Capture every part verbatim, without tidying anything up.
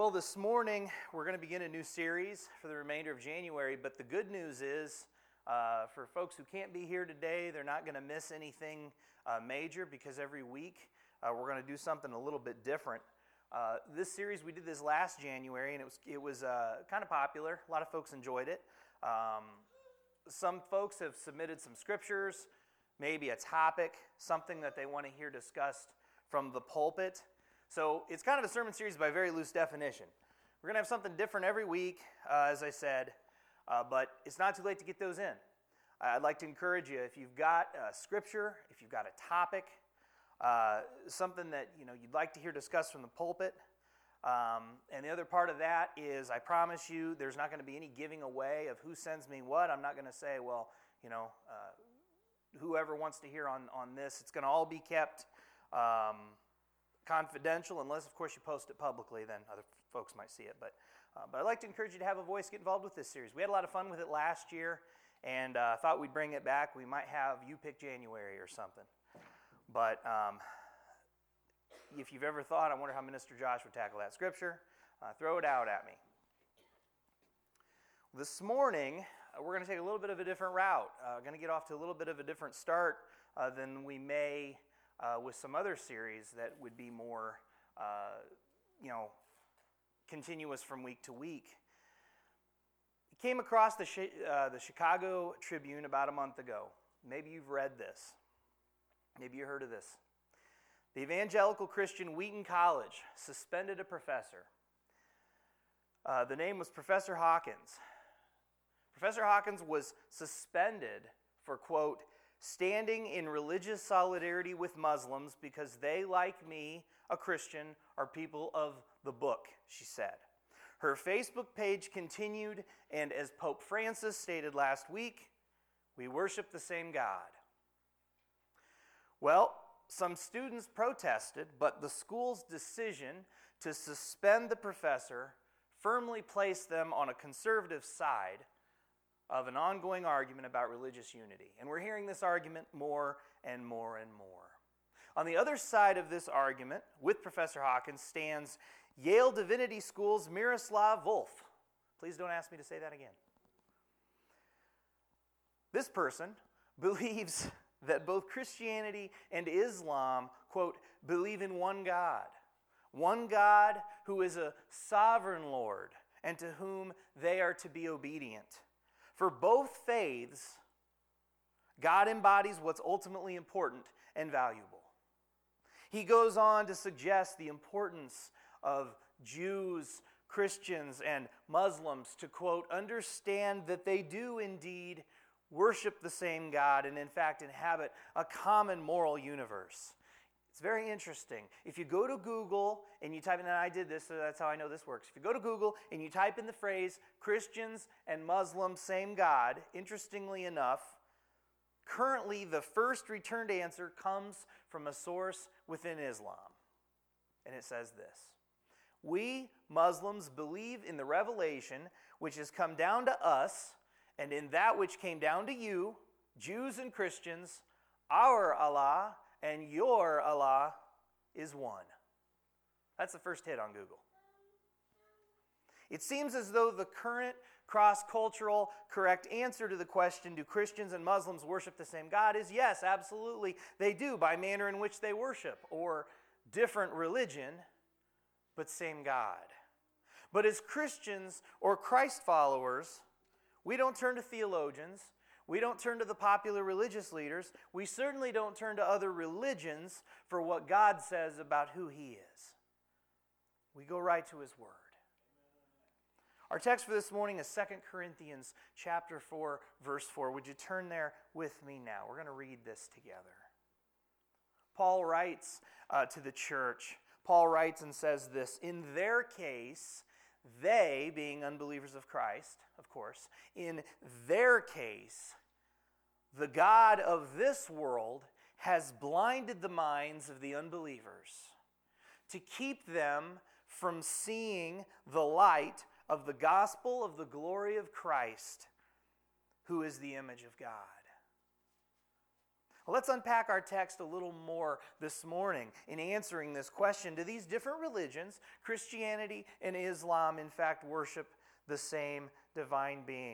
Well, this morning we're going to begin a new series for the remainder of January, but the good news is uh, for folks who can't be here today, they're not going to miss anything uh, major because every week uh, we're going to do something a little bit different. Uh, this series, we did this last January, and it was it was uh, kind of popular. A lot of folks enjoyed it. Um, some folks have submitted some scriptures, maybe a topic, something that they want to hear discussed from the pulpit. So it's kind of a sermon series by very loose definition. We're going to have something different every week, uh, as I said, uh, but it's not too late to get those in. I'd like to encourage you, if you've got a scripture, if you've got a topic, uh, something that you know you'd like to hear discussed from the pulpit, um, and the other part of that is, I promise you, there's not going to be any giving away of who sends me what. I'm not going to say, well, you know, uh, whoever wants to hear on, on this, it's going to all be kept Um, confidential, unless, of course, you post it publicly, then other folks might see it. But uh, but I'd like to encourage you to have a voice, get involved with this series. We had a lot of fun with it last year, and I uh, thought we'd bring it back. We might have You Pick January or something. But um, if you've ever thought, I wonder how Minister Josh would tackle that scripture, uh, throw it out at me. This morning, uh, we're going to take a little bit of a different route. Uh, going to get off to a little bit of a different start uh, than we may Uh, with some other series that would be more, uh, you know, continuous from week to week. I came across the, uh, the Chicago Tribune about a month ago. Maybe you've read this. Maybe you heard of this. The Evangelical Christian Wheaton College suspended a professor. Uh, the name was Professor Hawkins. Professor Hawkins was suspended for, quote, standing in religious solidarity with Muslims because they, like me, a Christian, are people of the book, she said. Her Facebook page continued, and as Pope Francis stated last week, we worship the same God. Well, some students protested, but the school's decision to suspend the professor firmly placed them on a conservative side of an ongoing argument about religious unity. And we're hearing this argument more and more and more. On the other side of this argument, with Professor Hawkins, stands Yale Divinity School's Miroslav Volf. Please don't ask me to say that again. This person believes that both Christianity and Islam, quote, believe in one God. One God who is a sovereign Lord and to whom they are to be obedient. For both faiths, God embodies what's ultimately important and valuable. He goes on to suggest the importance of Jews, Christians, and Muslims to, quote, understand that they do indeed worship the same God and, in fact, inhabit a common moral universe. It's very interesting. If you go to Google and you type in, and I did this, so that's how I know this works. If you go to Google and you type in the phrase Christians and Muslims, same God, interestingly enough, currently the first returned answer comes from a source within Islam. And it says this: we Muslims believe in the revelation which has come down to us, and in that which came down to you, Jews and Christians, our Allah and your Allah is one. That's the first hit on Google. It seems as though the current cross-cultural correct answer to the question, do Christians and Muslims worship the same God, is yes, absolutely, they do, by manner in which they worship, or different religion, but same God. But as Christians or Christ followers, we don't turn to theologians, we don't turn to the popular religious leaders. We certainly don't turn to other religions for what God says about who He is. We go right to His Word. Our text for this morning is Second Corinthians chapter four, verse four. Would you turn there with me now? We're going to read this together. Paul writes uh, to the church. Paul writes and says this: in their case, they, being unbelievers of Christ, of course, in their case, the God of this world has blinded the minds of the unbelievers to keep them from seeing the light of the gospel of the glory of Christ, who is the image of God. Well, let's unpack our text a little more this morning in answering this question. Do these different religions, Christianity and Islam, in fact worship the same divine being?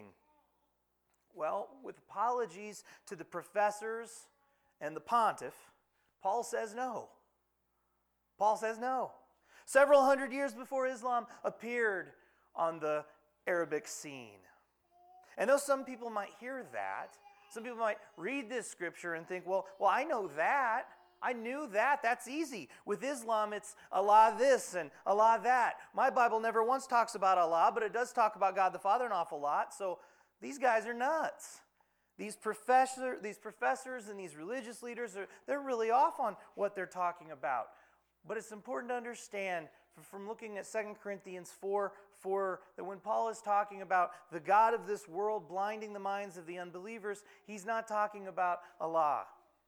Well, with apologies to the professors and the pontiff, Paul says no. Paul says no. Several hundred years before Islam appeared on the Arabic scene. And though some people might hear that, some people might read this scripture and think, well, well, I know that. I knew that. That's easy. With Islam, it's Allah this and Allah that. My Bible never once talks about Allah, but it does talk about God the Father an awful lot. So these guys are nuts. These professor, these professors and these religious leaders, are they're really off on what they're talking about. But it's important to understand from looking at Second Corinthians four four that when Paul is talking about the God of this world blinding the minds of the unbelievers, he's not talking about Allah.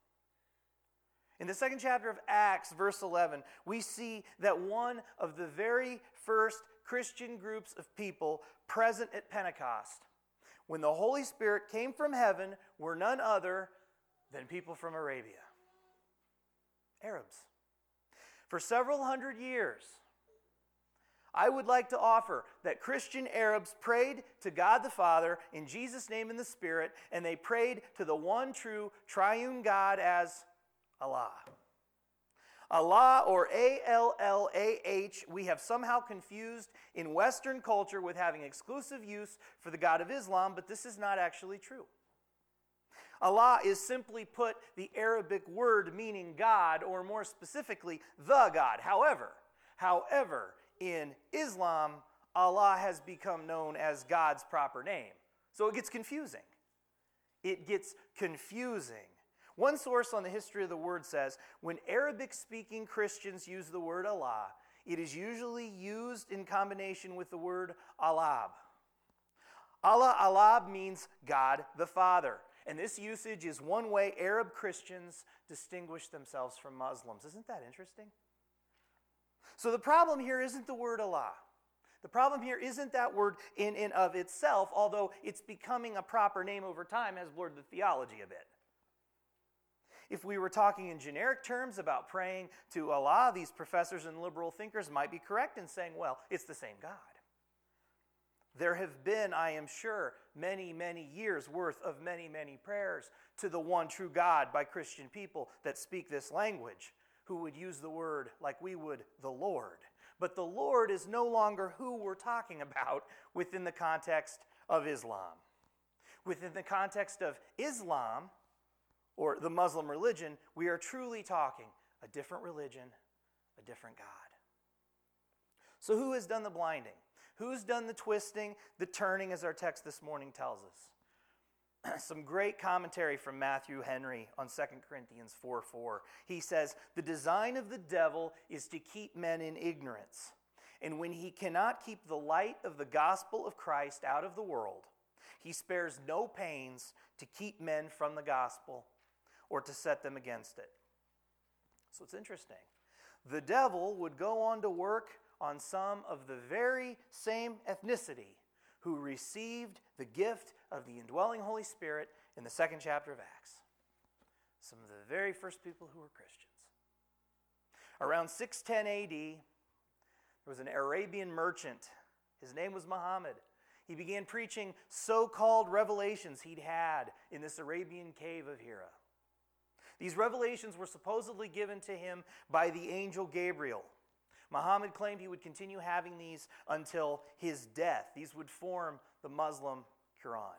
In the second chapter of Acts, verse eleven, we see that one of the very first Christian groups of people present at Pentecost, when the Holy Spirit came from heaven, were none other than people from Arabia. Arabs. For several hundred years, I would like to offer that Christian Arabs prayed to God the Father in Jesus' name and the Spirit, and they prayed to the one true triune God as Allah. Allah, or A L L A H, we have somehow confused in Western culture with having exclusive use for the God of Islam, but this is not actually true. Allah is simply put the Arabic word meaning God, or more specifically, the God. However, however, in Islam, Allah has become known as God's proper name. So it gets confusing. It gets confusing. One source on the history of the word says, when Arabic-speaking Christians use the word Allah, it is usually used in combination with the word Alab. Allah Alab means God the Father. And this usage is one way Arab Christians distinguish themselves from Muslims. Isn't that interesting? So the problem here isn't the word Allah. The problem here isn't that word in and of itself, although it's becoming a proper name over time has blurred the theology a bit. If we were talking in generic terms about praying to Allah, these professors and liberal thinkers might be correct in saying, well, it's the same God. There have been, I am sure, many, many years worth of many, many prayers to the one true God by Christian people that speak this language, who would use the word like we would, the Lord. But the Lord is no longer who we're talking about within the context of Islam. Within the context of Islam, or the Muslim religion, we are truly talking a different religion, a different God. So who has done the blinding? Who's done the twisting, the turning, as our text this morning tells us? Some great commentary from Matthew Henry on Second Corinthians four four. He says, the design of the devil is to keep men in ignorance. And when he cannot keep the light of the gospel of Christ out of the world, he spares no pains to keep men from the gospel or to set them against it. So it's interesting. The devil would go on to work on some of the very same ethnicity who received the gift of the indwelling Holy Spirit in the second chapter of Acts. Some of the very first people who were Christians. Around six ten A D, there was an Arabian merchant. His name was Muhammad. He began preaching so-called revelations he'd had in this Arabian cave of Hira. These revelations were supposedly given to him by the angel Gabriel. Muhammad claimed he would continue having these until his death. These would form the Muslim Quran.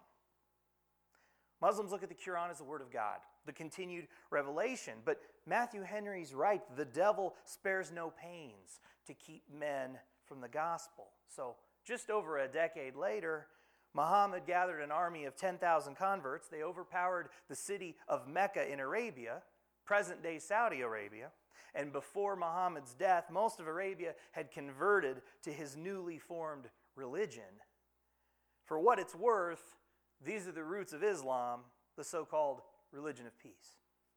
Muslims look at the Quran as the Word of God, the continued revelation. But Matthew Henry's right. The devil spares no pains to keep men from the gospel. So just over a decade later, Muhammad gathered an army of ten thousand converts. They overpowered the city of Mecca in Arabia, present-day Saudi Arabia. And before Muhammad's death, most of Arabia had converted to his newly formed religion. For what it's worth, these are the roots of Islam, the so-called religion of peace.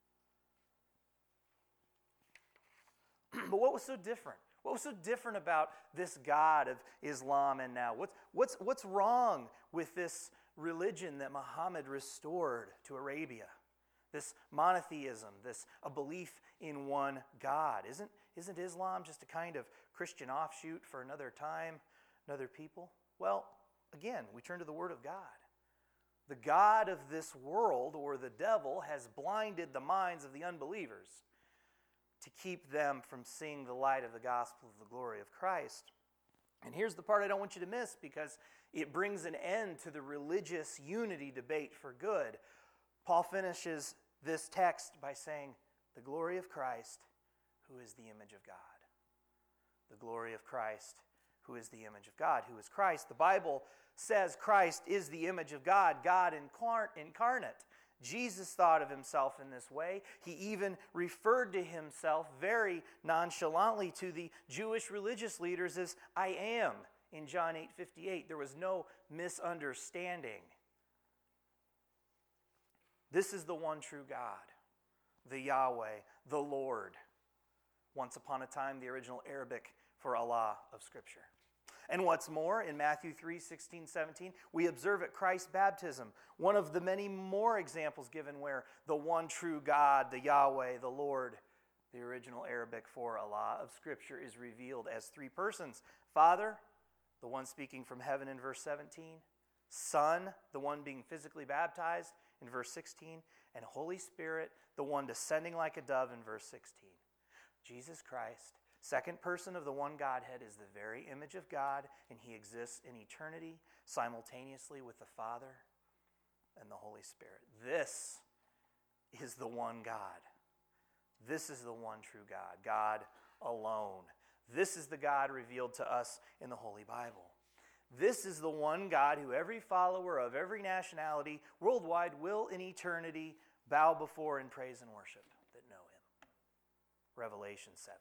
But what was so different? What was so different about this God of Islam and now? What's, what's, what's wrong with this religion that Muhammad restored to Arabia? this monotheism, this a belief in one God. Isn't, isn't Islam just a kind of Christian offshoot for another time, another people? Well, again, we turn to the Word of God. The God of this world, or the devil, has blinded the minds of the unbelievers to keep them from seeing the light of the gospel of the glory of Christ. And here's the part I don't want you to miss, because it brings an end to the religious unity debate for good. Paul finishes this text by saying, the glory of Christ, who is the image of God. The glory of Christ, who is the image of God. Who is Christ? The Bible says Christ is the image of God, God incarnate. Jesus thought of himself in this way. He even referred to himself very nonchalantly to the Jewish religious leaders as I am in John eight fifty-eight. There was no misunderstanding. This is the one true God, the Yahweh, the Lord. Once upon a time, the original Arabic for Allah of Scripture. And what's more, in Matthew three, sixteen, seventeen, we observe at Christ's baptism one of the many more examples given where the one true God, the Yahweh, the Lord, the original Arabic for Allah of Scripture, is revealed as three persons. Father, the one speaking from heaven in verse seventeen. Son, the one being physically baptized in verse sixteen. And Holy Spirit, the one descending like a dove in verse sixteen. Jesus Christ, second person of the one Godhead, is the very image of God, and he exists in eternity simultaneously with the Father and the Holy Spirit. This is the one God. This is the one true God, God alone. This is the God revealed to us in the Holy Bible. This is the one God who every follower of every nationality worldwide will in eternity bow before in praise and worship that know him. Revelation seven.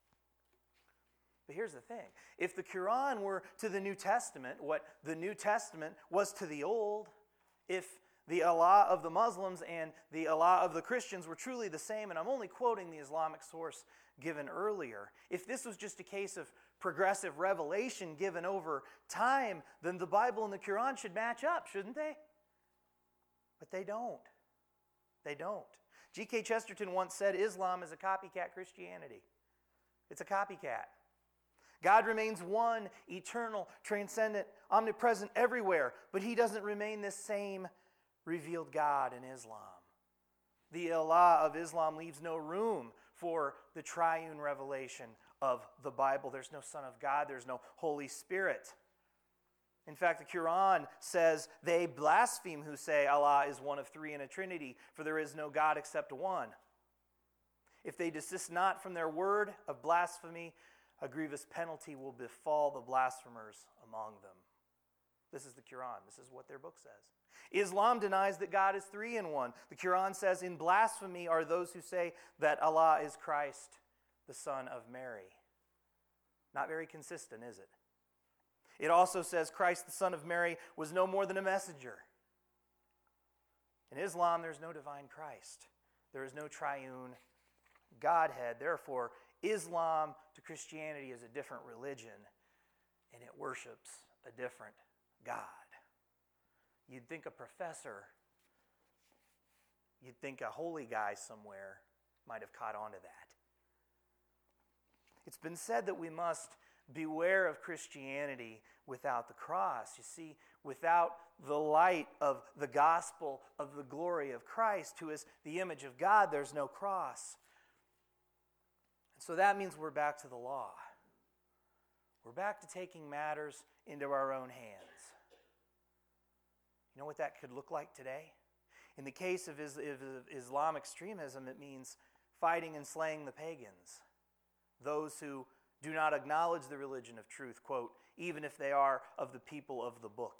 But here's the thing. If the Quran were to the New Testament what the New Testament was to the Old, if the Allah of the Muslims and the Allah of the Christians were truly the same, and I'm only quoting the Islamic source given earlier, if this was just a case of progressive revelation given over time, then the Bible and the Quran should match up, shouldn't they? But they don't. They don't. G K Chesterton once said Islam is a copycat Christianity. It's a copycat. God remains one, eternal, transcendent, omnipresent everywhere, but he doesn't remain this same revealed God in Islam. The Allah of Islam leaves no room for the triune revelation of the Bible. There's no Son of God. There's no Holy Spirit. In fact, the Quran says, they blaspheme who say Allah is one of three in a trinity, for there is no God except one. If they desist not from their word of blasphemy, a grievous penalty will befall the blasphemers among them. This is the Quran. This is what their book says. Islam denies that God is three in one. The Quran says, in blasphemy are those who say that Allah is Christ, the Son of Mary. Not very consistent, is it? It also says Christ, the Son of Mary, was no more than a messenger. In Islam, there's no divine Christ. There is no triune Godhead. Therefore, Islam to Christianity is a different religion, and it worships a different God. You'd think a professor, you'd think a holy guy somewhere might have caught on to that. It's been said that we must beware of Christianity without the cross. You see, without the light of the gospel of the glory of Christ, who is the image of God, there's no cross. And so that means we're back to the law. We're back to taking matters into our own hands. You know what that could look like today? In the case of Islam extremism, it means fighting and slaying the pagans, those who do not acknowledge the religion of truth, quote, even if they are of the people of the book.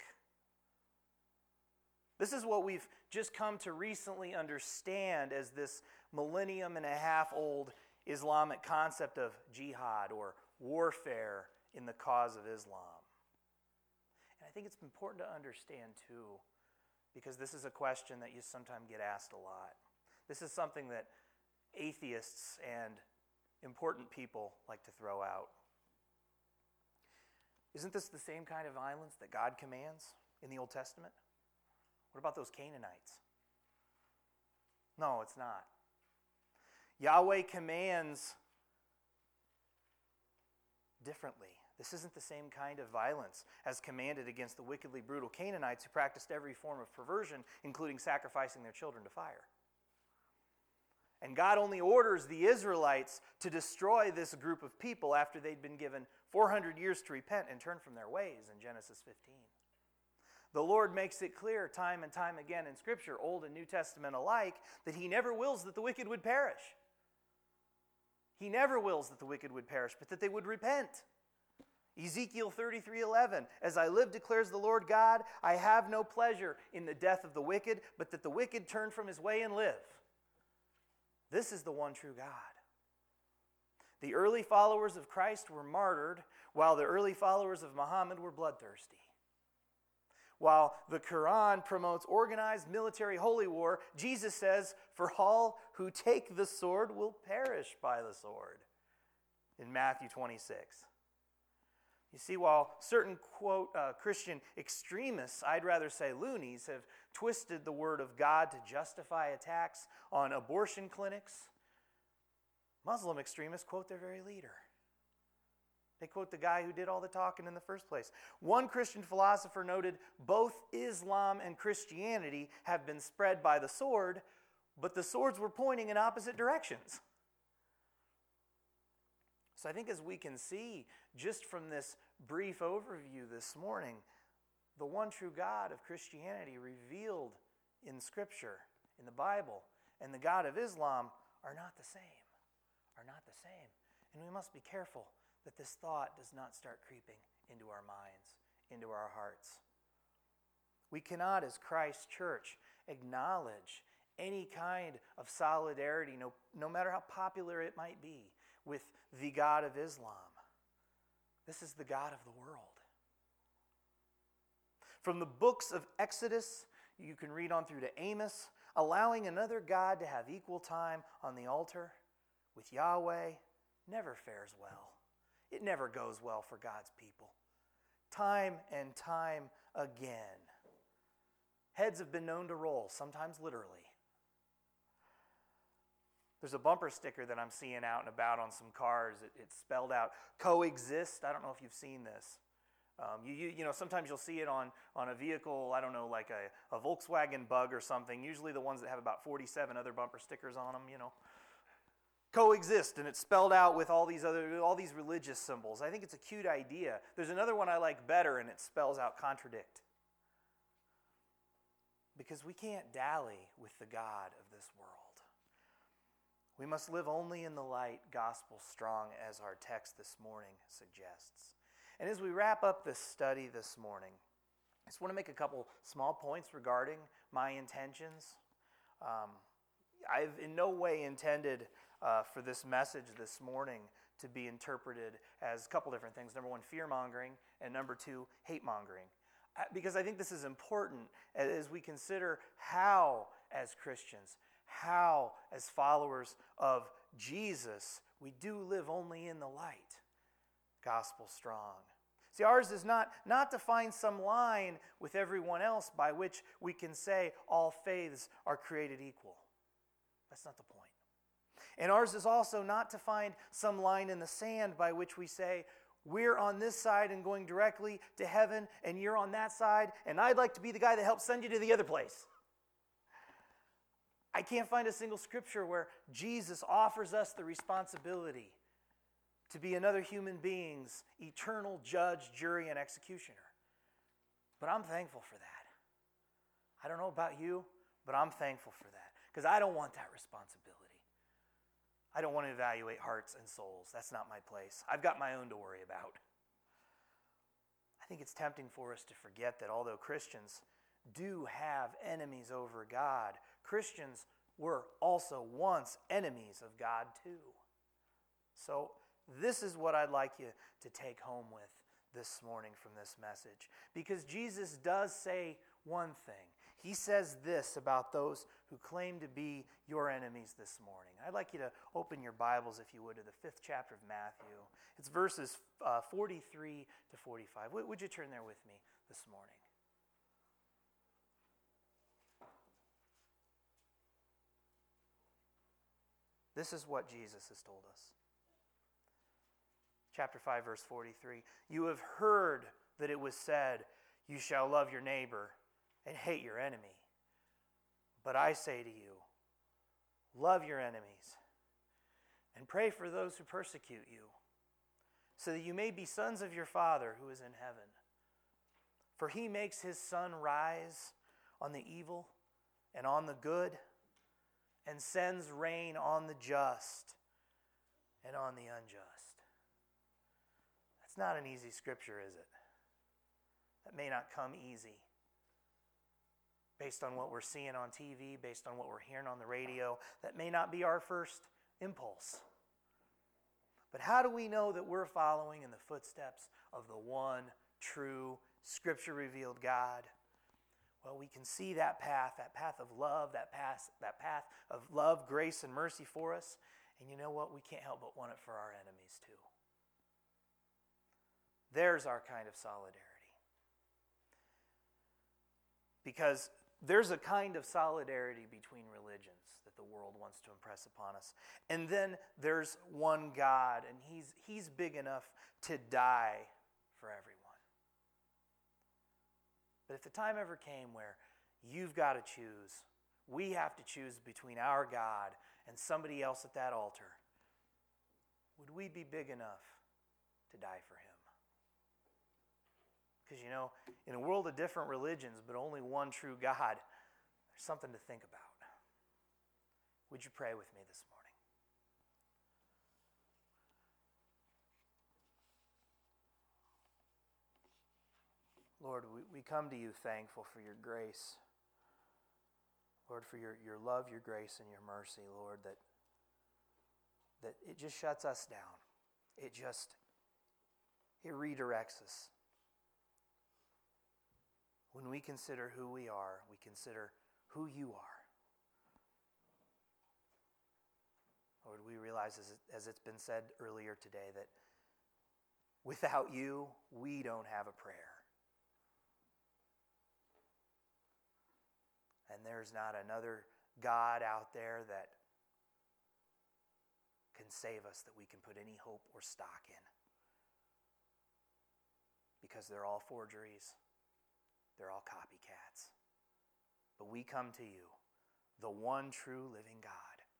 This is what we've just come to recently understand as this millennium and a half old Islamic concept of jihad, or warfare in the cause of Islam. And I think it's important to understand too, because this is a question that you sometimes get asked a lot. This is something that atheists and important people like to throw out. Isn't this the same kind of violence that God commands in the Old Testament? What about those Canaanites? No, it's not. Yahweh commands differently. This isn't the same kind of violence as commanded against the wickedly brutal Canaanites who practiced every form of perversion, including sacrificing their children to fire. And God only orders the Israelites to destroy this group of people after they'd been given four hundred years to repent and turn from their ways in Genesis fifteen. The Lord makes it clear time and time again in Scripture, Old and New Testament alike, that He never wills that the wicked would perish. He never wills that the wicked would perish, but that they would repent. Ezekiel thirty-three eleven, as I live, declares the Lord God, I have no pleasure in the death of the wicked, but that the wicked turn from his way and live. This is the one true God. The early followers of Christ were martyred, while the early followers of Muhammad were bloodthirsty. While the Quran promotes organized military holy war, Jesus says, for all who take the sword will perish by the sword, in Matthew twenty-six. You see, while certain, quote, uh, Christian extremists, I'd rather say loonies, have twisted the word of God to justify attacks on abortion clinics, Muslim extremists quote their very leader. They quote the guy who did all the talking in the first place. One Christian philosopher noted, both Islam and Christianity have been spread by the sword, but the swords were pointing in opposite directions. So I think as we can see, just from this brief overview this morning, the one true God of Christianity revealed in Scripture, in the Bible, and the God of Islam are not the same, are not the same. And we must be careful that this thought does not start creeping into our minds, into our hearts. We cannot, as Christ's church, acknowledge any kind of solidarity, no, no matter how popular it might be, with the God of Islam. This is the God of the world. From the books of Exodus, you can read on through to Amos, allowing another God to have equal time on the altar with Yahweh never fares well. It never goes well for God's people. Time and time again. Heads have been known to roll, sometimes literally. There's a bumper sticker that I'm seeing out and about on some cars. It, it's spelled out, coexist. I don't know if you've seen this. Um, you, you, you know, sometimes you'll see it on, on a vehicle, I don't know, like a, a Volkswagen Bug or something, usually the ones that have about forty-seven other bumper stickers on them, you know. Coexist, and it's spelled out with all these other, all these religious symbols. I think it's a cute idea. There's another one I like better, and it spells out contradict. Because we can't dally with the God of this world. We must live only in the light, gospel strong, as our text this morning suggests. And as we wrap up this study this morning, I just want to make a couple small points regarding my intentions. Um, I've in no way intended uh, for this message this morning to be interpreted as a couple different things. Number one, fear-mongering, and number two, hate-mongering. Because I think this is important as we consider how, as Christians, how, as followers of Jesus, we do live only in the light. Gospel strong. See, ours is not, not to find some line with everyone else by which we can say all faiths are created equal. That's not the point. And ours is also not to find some line in the sand by which we say, we're on this side and going directly to heaven, and you're on that side, and I'd like to be the guy that helps send you to the other place. I can't find a single scripture where Jesus offers us the responsibility to be another human being's eternal judge, jury, and executioner. But I'm thankful for that. I don't know about you, but I'm thankful for that because I don't want that responsibility. I don't want to evaluate hearts and souls. That's not my place. I've got my own to worry about. I think it's tempting for us to forget that although Christians do have enemies over God, Christians were also once enemies of God too. So this is what I'd like you to take home with this morning from this message. Because Jesus does say one thing. He says this about those who claim to be your enemies this morning. I'd like you to open your Bibles, if you would, to the fifth chapter of Matthew. It's verses uh, forty-three to forty-five. W- would you turn there with me this morning? This is what Jesus has told us. Chapter five, verse forty-three. You have heard that it was said, you shall love your neighbor and hate your enemy. But I say to you, love your enemies and pray for those who persecute you, so that you may be sons of your Father who is in heaven. For he makes his sun rise on the evil and on the good, and sends rain on the just and on the unjust. That's not an easy scripture, is it? That may not come easy. Based on what we're seeing on T V, based on what we're hearing on the radio, that may not be our first impulse. But how do we know that we're following in the footsteps of the one true Scripture-revealed God? Well, we can see that path, that path of love, that path, that path of love, grace, and mercy for us. And you know what? We can't help but want it for our enemies too. There's our kind of solidarity. Because there's a kind of solidarity between religions that the world wants to impress upon us. And then there's one God, and he's, he's big enough to die for everyone. But if the time ever came where you've got to choose, we have to choose between our God and somebody else at that altar, would we be big enough to die for him? Because, you know, in a world of different religions, but only one true God, there's something to think about. Would you pray with me this morning? Lord, we, we come to you thankful for your grace. Lord, for your, your love, your grace, and your mercy, Lord, that, that it just shuts us down. It just, it redirects us. When we consider who we are, we consider who you are. Lord, we realize, as, it, as it's been said earlier today, that without you, we don't have a prayer. And there's not another God out there that can save us, that we can put any hope or stock in. Because they're all forgeries. They're all copycats. But we come to you, the one true living God.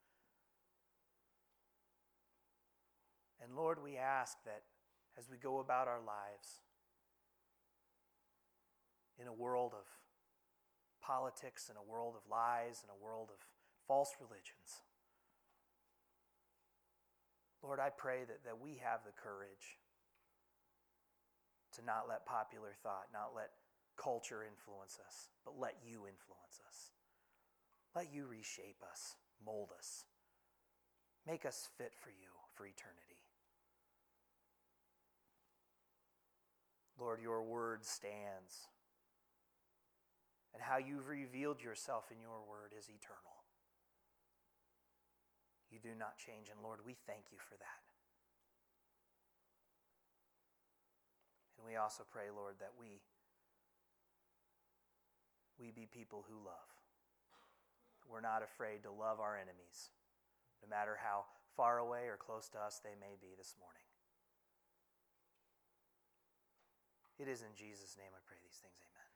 And Lord, we ask that as we go about our lives in a world of politics, in a world of lies, in a world of false religions, Lord, I pray that, that we have the courage to not let popular thought, not let culture influence us, but let you influence us. Let you reshape us, mold us, make us fit for you for eternity. Lord, your word stands, and how you've revealed yourself in your word is eternal. You do not change, and Lord, we thank you for that. And we also pray, Lord, that we We be people who love. We're not afraid to love our enemies, no matter how far away or close to us they may be this morning. It is in Jesus' name I pray these things, amen.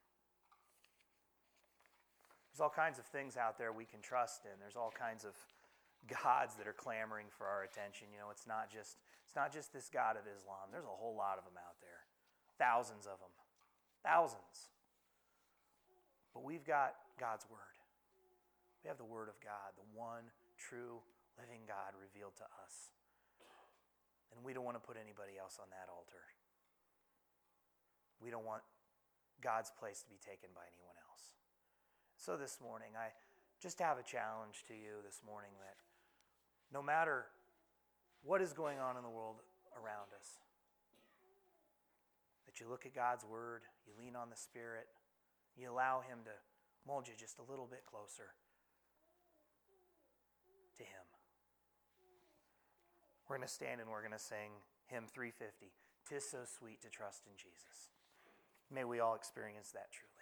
There's all kinds of things out there we can trust in. There's all kinds of gods that are clamoring for our attention. You know, it's not just, it's not just this God of Islam. There's a whole lot of them out there. Thousands of them. Thousands. But we've got God's Word. We have the Word of God, the one true living God revealed to us. And we don't want to put anybody else on that altar. We don't want God's place to be taken by anyone else. So this morning, I just have a challenge to you this morning that no matter what is going on in the world around us, that you look at God's Word, you lean on the Spirit, you allow Him to mold you just a little bit closer to Him. We're going to stand and we're going to sing hymn three fifty, "'Tis So Sweet to Trust in Jesus." May we all experience that truly.